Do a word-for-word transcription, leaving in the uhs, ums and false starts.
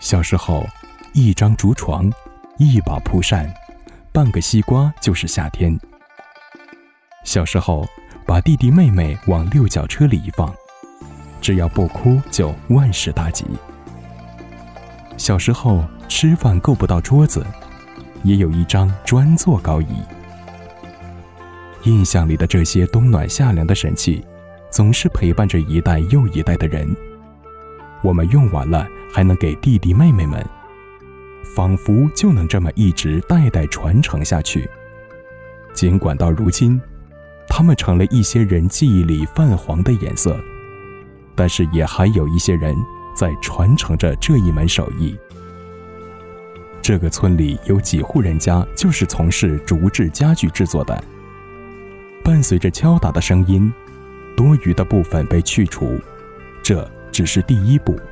小时候，一张竹床，一把蒲扇，半个西瓜就是夏天。小时候，把弟弟妹妹往六角车里一放，只要不哭就万事大吉。小时候，吃饭够不到桌子，也有一张专座高椅。印象里的这些冬暖夏凉的神器，总是陪伴着一代又一代的人。我们用完了，还能给弟弟妹妹们，仿佛就能这么一直代代传承下去。尽管到如今，它们成了一些人记忆里泛黄的颜色，但是也还有一些人在传承着这一门手艺。这个村里有几户人家就是从事竹制家具制作的。伴随着敲打的声音，多余的部分被去除，这只是第一步。